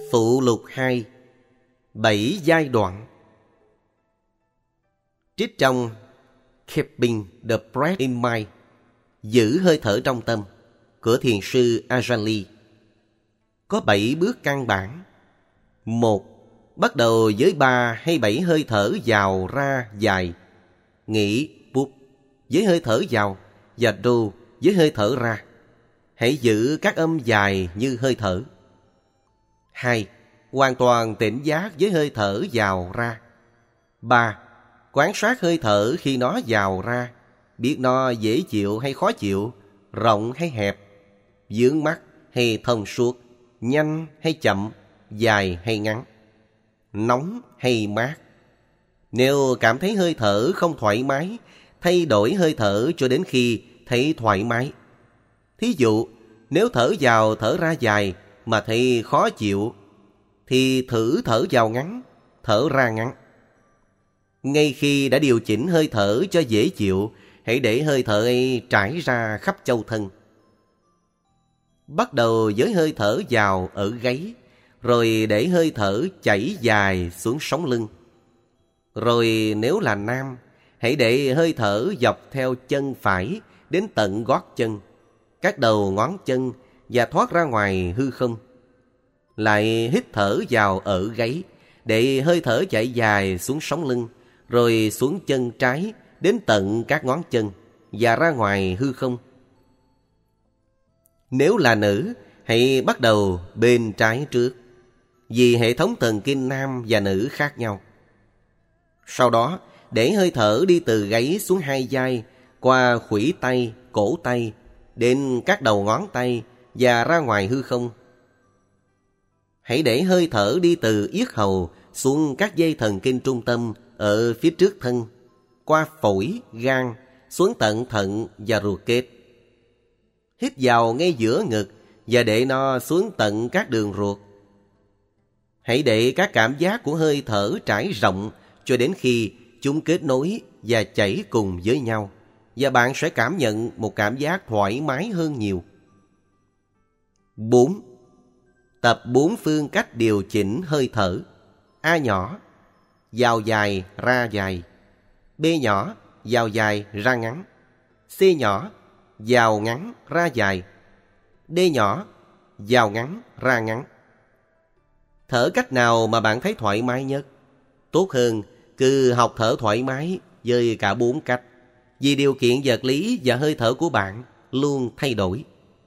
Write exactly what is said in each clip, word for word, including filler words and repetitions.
Phụ lục hai. Bảy giai đoạn. Trích trong Keeping the Breath in Mind, giữ hơi thở trong tâm, của thiền sư Ajahn Lee. Có bảy bước căn bản. Một. Bắt đầu với ba hay bảy hơi thở vào ra dài. Nghỉ bút với hơi thở vào và đô với hơi thở ra. Hãy giữ các âm dài như hơi thở. Hai. Hoàn toàn tỉnh giác với hơi thở vào ra. Ba. Quan sát hơi thở khi nó vào ra, biết nó dễ chịu hay khó chịu, rộng hay hẹp, vướng mắc hay thông suốt, nhanh hay chậm, dài hay ngắn, nóng hay mát. Nếu cảm thấy hơi thở không thoải mái, thay đổi hơi thở cho đến khi thấy thoải mái. Thí dụ, nếu thở vào thở ra dài mà thấy khó chịu, thì thử thở vào ngắn, thở ra ngắn. Ngay khi đã điều chỉnh hơi thở cho dễ chịu, hãy để hơi thở ấy trải ra khắp châu thân. Bắt đầu với hơi thở vào ở gáy, rồi để hơi thở chảy dài xuống sống lưng. Rồi nếu là nam, hãy để hơi thở dọc theo chân phải đến tận gót chân, các đầu ngón chân và thoát ra ngoài hư không. Lại hít thở vào ở gáy, để hơi thở chạy dài xuống sống lưng, rồi xuống chân trái đến tận các ngón chân và ra ngoài hư không. Nếu là nữ, hãy bắt đầu bên trái trước, vì hệ thống thần kinh nam và nữ khác nhau. Sau đó, để hơi thở đi từ gáy xuống hai vai, qua khuỷu tay, cổ tay, đến các đầu ngón tay và ra ngoài hư không. Hãy để hơi thở đi từ yết hầu xuống các dây thần kinh trung tâm ở phía trước thân, qua phổi, gan, xuống tận thận và ruột kết. Hít vào ngay giữa ngực và để nó xuống tận các đường ruột. Hãy để các cảm giác của hơi thở trải rộng cho đến khi chúng kết nối và chảy cùng với nhau, và bạn sẽ cảm nhận một cảm giác thoải mái hơn nhiều. Bốn. Tập bốn phương cách điều chỉnh hơi thở. A nhỏ, vào dài ra dài. B nhỏ, vào dài ra ngắn. C nhỏ, vào ngắn ra dài. D nhỏ, vào ngắn ra ngắn. Thở cách nào mà bạn thấy thoải mái nhất? Tốt hơn cứ học thở thoải mái với cả bốn cách, vì điều kiện vật lý và hơi thở của bạn luôn thay đổi.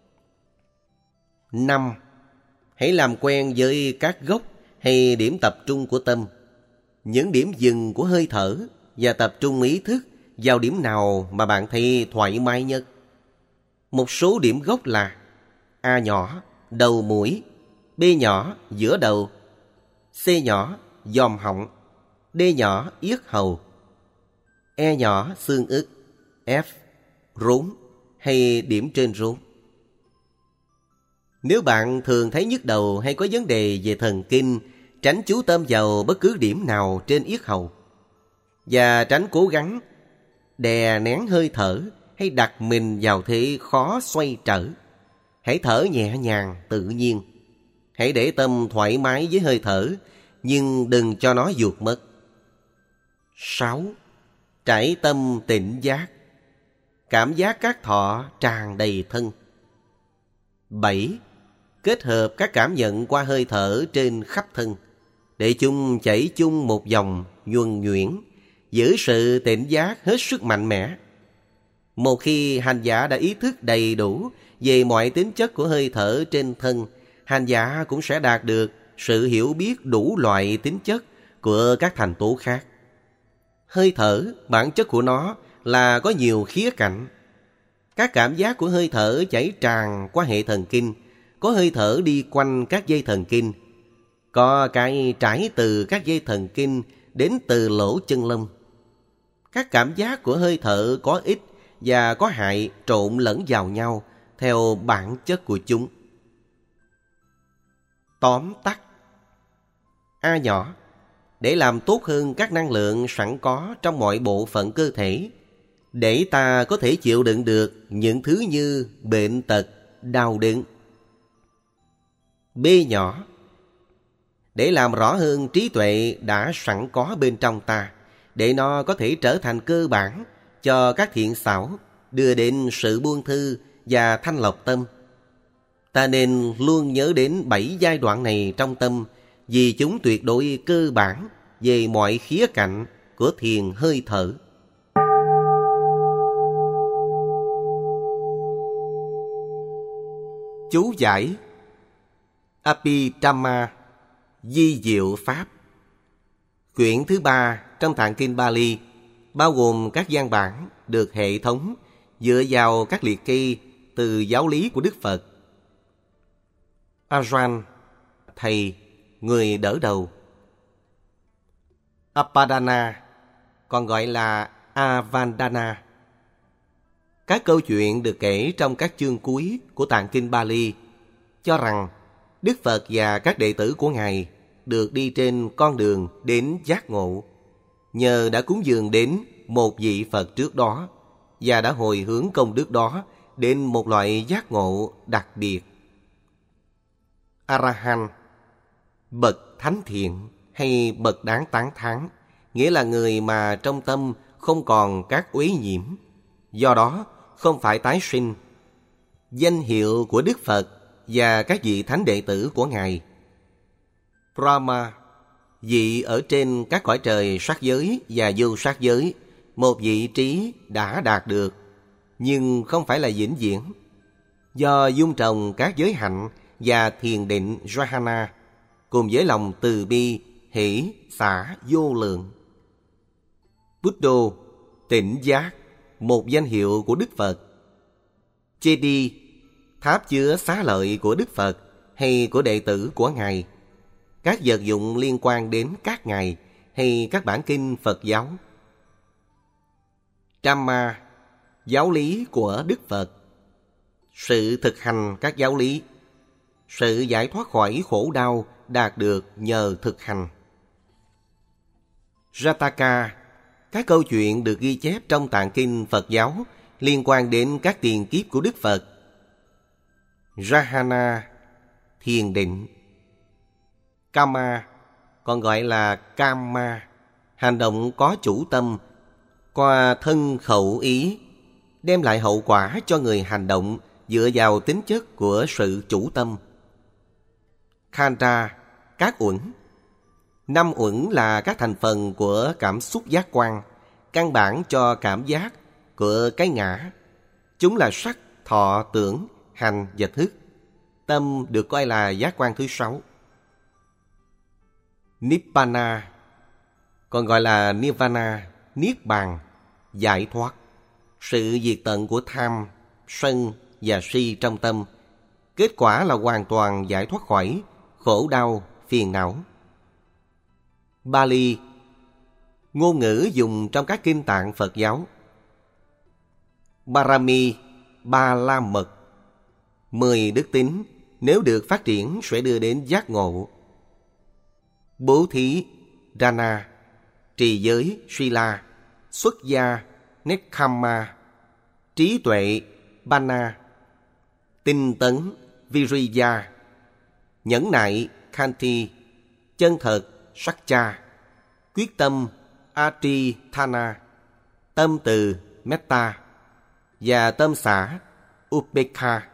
Năm. Hãy làm quen với các gốc hay điểm tập trung của tâm, những điểm dừng của hơi thở, và tập trung ý thức vào điểm nào mà bạn thấy thoải mái nhất. Một số điểm gốc là: A nhỏ, đầu mũi. B nhỏ, giữa đầu. C nhỏ, giòm họng. D nhỏ, yết hầu. E nhỏ, xương ức. F, rốn hay điểm trên rốn. Nếu bạn thường thấy nhức đầu hay có vấn đề về thần kinh, tránh chú tâm vào bất cứ điểm nào trên yết hầu, và tránh cố gắng đè nén hơi thở hay đặt mình vào thế khó xoay trở. Hãy thở nhẹ nhàng, tự nhiên. Hãy để tâm thoải mái với hơi thở, nhưng đừng cho nó vụt mất. Sáu. Trải tâm tỉnh giác. Cảm giác các thọ tràn đầy thân. Bảy. Kết hợp các cảm nhận qua hơi thở trên khắp thân, để chúng chảy chung một dòng nhuần nhuyễn, giữ sự tỉnh giác hết sức mạnh mẽ. Một khi hành giả đã ý thức đầy đủ về mọi tính chất của hơi thở trên thân, hành giả cũng sẽ đạt được sự hiểu biết đủ loại tính chất của các thành tố khác. Hơi thở, bản chất của nó là có nhiều khía cạnh. Các cảm giác của hơi thở chảy tràn qua hệ thần kinh, có hơi thở đi quanh các dây thần kinh, có cái trải từ các dây thần kinh đến từ lỗ chân lông. Các cảm giác của hơi thở có ích và có hại trộn lẫn vào nhau theo bản chất của chúng. Tóm tắt. A nhỏ, để làm tốt hơn các năng lượng sẵn có trong mọi bộ phận cơ thể, để ta có thể chịu đựng được những thứ như bệnh tật, đau đớn. B nhỏ, để làm rõ hơn trí tuệ đã sẵn có bên trong ta, để nó có thể trở thành cơ bản cho các thiện xảo, đưa đến sự buông thư và thanh lọc tâm. Ta nên luôn nhớ đến bảy giai đoạn này trong tâm, vì chúng tuyệt đối cơ bản về mọi khía cạnh của thiền hơi thở. Chú giải Abhidhamma Di Diệu Pháp, quyển thứ ba trong Tạng Kinh Bali, bao gồm các văn bản được hệ thống dựa vào các liệt kê từ giáo lý của Đức Phật. Ajahn, thầy, người đỡ đầu. Apadana, còn gọi là Avandana. Các câu chuyện được kể trong các chương cuối của Tạng Kinh Bali cho rằng Đức Phật và các đệ tử của Ngài được đi trên con đường đến giác ngộ nhờ đã cúng dường đến một vị Phật trước đó và đã hồi hướng công đức đó đến một loại giác ngộ đặc biệt. A-la-hán, bậc thánh thiện hay bậc đáng tán thán, nghĩa là người mà trong tâm không còn các uế nhiễm, do đó không phải tái sinh. Danh hiệu của Đức Phật và các vị thánh đệ tử của Ngài. Brahma, vị ở trên các cõi trời sắc giới và vô sắc giới, một vị trí đã đạt được, nhưng không phải là vĩnh viễn. Do dung trồng các giới hạnh và thiền định jhana, cùng với lòng từ bi, hỷ, xả vô lượng. Buddha, tỉnh giác, một danh hiệu của Đức Phật. Chedi, tháp chứa xá lợi của Đức Phật hay của đệ tử của Ngài. Các vật dụng liên quan đến các ngài hay các bản kinh Phật giáo. Dhamma, giáo lý của Đức Phật. Sự thực hành các giáo lý. Sự giải thoát khỏi khổ đau đạt được nhờ thực hành. Jataka, các câu chuyện được ghi chép trong tạng kinh Phật giáo liên quan đến các tiền kiếp của Đức Phật. Jhana, thiền định. Kama, còn gọi là Kama, hành động có chủ tâm, qua thân khẩu ý, đem lại hậu quả cho người hành động dựa vào tính chất của sự chủ tâm. Khanda, các uẩn. Năm uẩn là các thành phần của cảm xúc giác quan, căn bản cho cảm giác của cái ngã. Chúng là sắc, thọ, tưởng, hành và thức. Tâm được coi là giác quan thứ sáu. Nibbana, còn gọi là Nirvana, Niết Bàn, giải thoát, sự diệt tận của tham, sân và si trong tâm. Kết quả là hoàn toàn giải thoát khỏi khổ đau, phiền não. Bali, ngôn ngữ dùng trong các kinh tạng Phật giáo. Parami, ba la mật, mười đức tính nếu được phát triển sẽ đưa đến giác ngộ. Bố thí, Dana, trì giới, Sila, xuất gia, Nekkhamma, trí tuệ, Panna, tinh tấn, Viriya, nhẫn nại, Khanti, chân thật, Satcha, quyết tâm, Atrithana, tâm từ, Metta, và tâm xả, Upekha.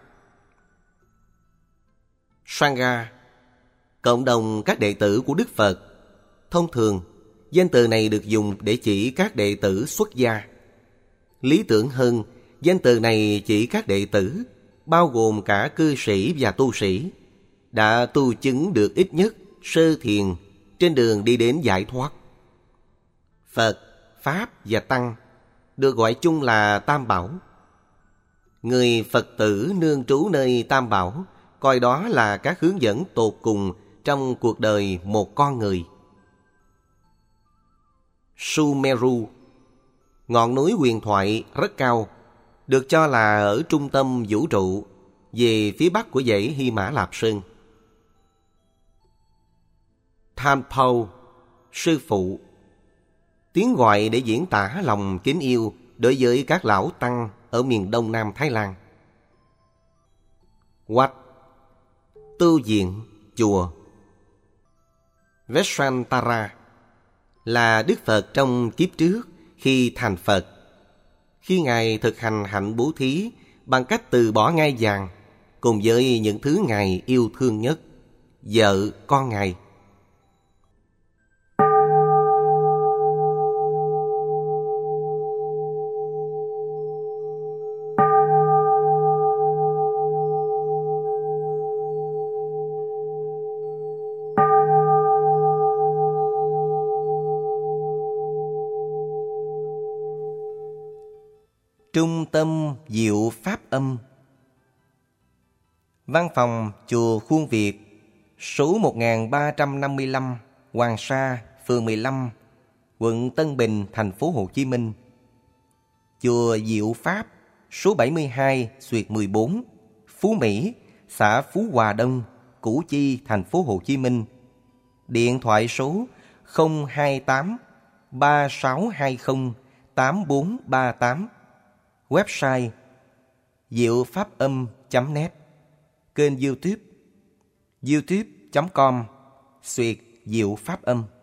Sangha, cộng đồng các đệ tử của Đức Phật. Thông thường, danh từ này được dùng để chỉ các đệ tử xuất gia. Lý tưởng hơn, danh từ này chỉ các đệ tử, bao gồm cả cư sĩ và tu sĩ, đã tu chứng được ít nhất sơ thiền trên đường đi đến giải thoát. Phật, Pháp và Tăng được gọi chung là Tam Bảo. Người Phật tử nương trú nơi Tam Bảo coi đó là các hướng dẫn tột cùng trong cuộc đời một con người. Sumeru, ngọn núi huyền thoại rất cao, được cho là ở trung tâm vũ trụ, về phía bắc của dãy Hy Mã Lạp Sơn. Thanpao, sư phụ, tiếng gọi để diễn tả lòng kính yêu đối với các lão tăng ở miền đông nam Thái Lan. Wat, tu viện, chùa. Veshantara là Đức Phật trong kiếp trước khi thành Phật. Khi Ngài thực hành hạnh bố thí bằng cách từ bỏ ngai vàng cùng với những thứ Ngài yêu thương nhất, vợ, con Ngài. Trung tâm Diệu Pháp Âm. Văn phòng Chùa Khuôn Việt, số một nghìn ba trăm năm mươi lăm Hoàng Sa, phường mười lăm, quận Tân Bình, thành phố Hồ Chí Minh. Chùa Diệu Pháp, số bảy mươi hai xuyệt mười bốn, Phú Mỹ, xã Phú Hòa Đông, Củ Chi, thành phố Hồ Chí Minh. Điện thoại số không hai tám ba sáu hai không tám bốn ba tám. Website diệu pháp âm chấm net. Kênh YouTube youtube chấm com xuyệt diệu pháp âm.